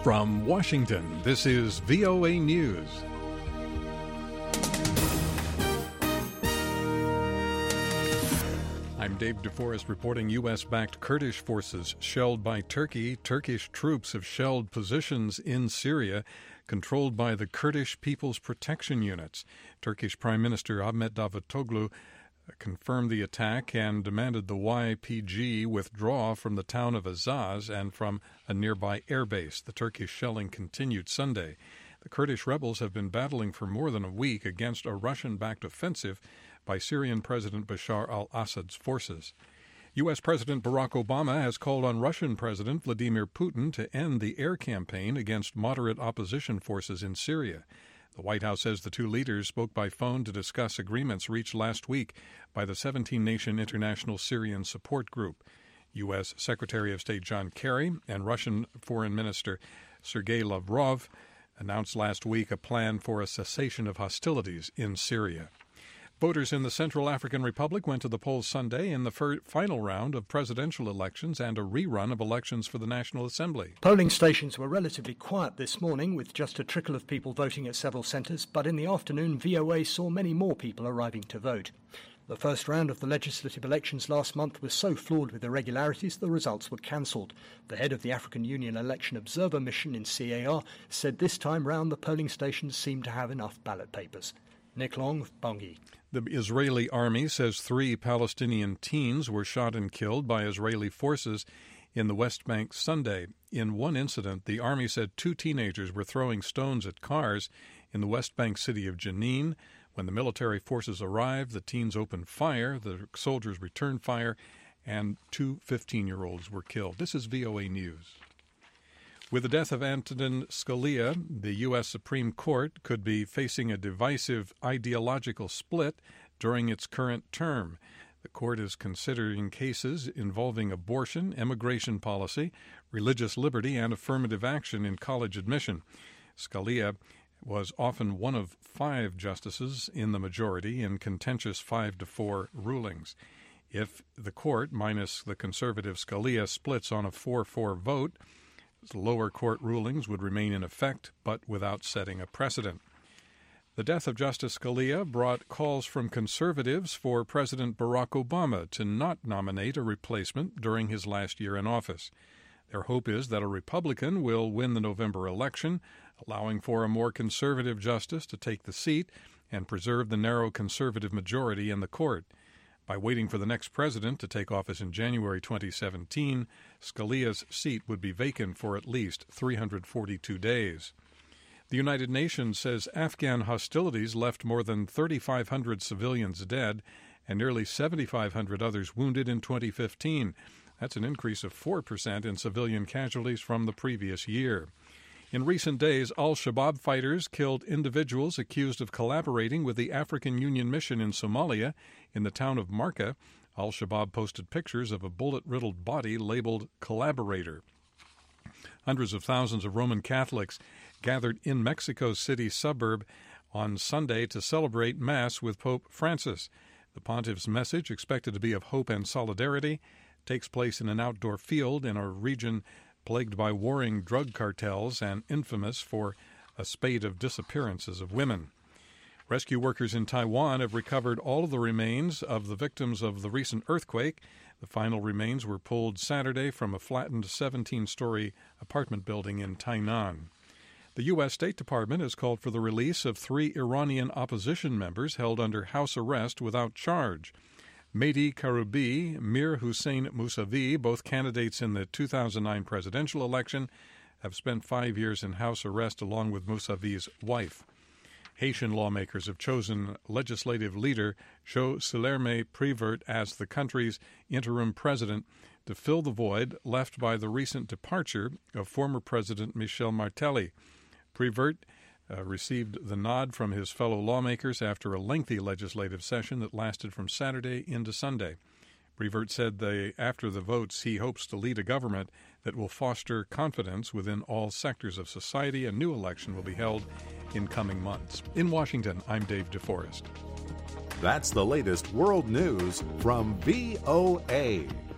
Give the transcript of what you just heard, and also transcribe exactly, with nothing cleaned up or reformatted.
From Washington, this is V O A News. I'm Dave DeForest reporting U S-backed Kurdish forces shelled by Turkey. Turkish troops have shelled positions in Syria controlled by the Kurdish People's Protection Units. Turkish Prime Minister Ahmet Davutoglu confirmed the attack and demanded the Y P G withdraw from the town of Azaz and from a nearby airbase. The Turkish shelling continued Sunday. The Kurdish rebels have been battling for more than a week against a Russian-backed offensive by Syrian President Bashar al-Assad's forces. U S. President Barack Obama has called on Russian President Vladimir Putin to end the air campaign against moderate opposition forces in Syria. The White House says the two leaders spoke by phone to discuss agreements reached last week by the seventeen-nation International Syrian Support Group. U S. Secretary of State John Kerry and Russian Foreign Minister Sergei Lavrov announced last week a plan for a cessation of hostilities in Syria. Voters in the Central African Republic went to the polls Sunday in the fir- final round of presidential elections and a rerun of elections for the National Assembly. Polling stations were relatively quiet this morning, with just a trickle of people voting at several centres, but in the afternoon, V O A saw many more people arriving to vote. The first round of the legislative elections last month was so flawed with irregularities the results were cancelled. The head of the African Union Election Observer Mission in C A R said this time round the polling stations seemed to have enough ballot papers. Nick Long, Bangui. The Israeli army says three Palestinian teens were shot and killed by Israeli forces in the West Bank Sunday. In one incident, the army said two teenagers were throwing stones at cars in the West Bank city of Jenin. When the military forces arrived, the teens opened fire, the soldiers returned fire, and two fifteen-year-olds were killed. This is V O A News. With the death of Antonin Scalia, the U S. Supreme Court could be facing a divisive ideological split during its current term. The court is considering cases involving abortion, immigration policy, religious liberty, and affirmative action in college admission. Scalia was often one of five justices in the majority in contentious five to four rulings. If the court, minus the conservative Scalia, splits on a four four vote, lower court rulings would remain in effect, but without setting a precedent. The death of Justice Scalia brought calls from conservatives for President Barack Obama to not nominate a replacement during his last year in office. Their hope is that a Republican will win the November election, allowing for a more conservative justice to take the seat and preserve the narrow conservative majority in the court. By waiting for the next president to take office in January twenty seventeen, Scalia's seat would be vacant for at least three hundred forty-two days. The United Nations says Afghan hostilities left more than thirty-five hundred civilians dead and nearly seventy-five hundred others wounded in twenty fifteen. That's an increase of four percent in civilian casualties from the previous year. In recent days, al-Shabaab fighters killed individuals accused of collaborating with the African Union mission in Somalia in the town of Marca. Al-Shabaab posted pictures of a bullet-riddled body labeled collaborator. Hundreds of thousands of Roman Catholics gathered in Mexico City suburb on Sunday to celebrate Mass with Pope Francis. The pontiff's message, expected to be of hope and solidarity, takes place in an outdoor field in a region plagued by warring drug cartels and infamous for a spate of disappearances of women. Rescue workers in Taiwan have recovered all of the remains of the victims of the recent earthquake. The final remains were pulled Saturday from a flattened seventeen-story apartment building in Tainan. The U S. State Department has called for the release of three Iranian opposition members held under house arrest without charge. Mehdi Karoubi, Mir Hussein Mousavi, both candidates in the two thousand nine presidential election, have spent five years in house arrest along with Mousavi's wife. Haitian lawmakers have chosen legislative leader Jo Silerme Prevert as the country's interim president to fill the void left by the recent departure of former President Michel Martelly. Prevert Uh, received the nod from his fellow lawmakers after a lengthy legislative session that lasted from Saturday into Sunday. Prevert said they, after the votes, he hopes to lead a government that will foster confidence within all sectors of society. A new election will be held in coming months. In Washington, I'm Dave DeForest. That's the latest world news from V O A.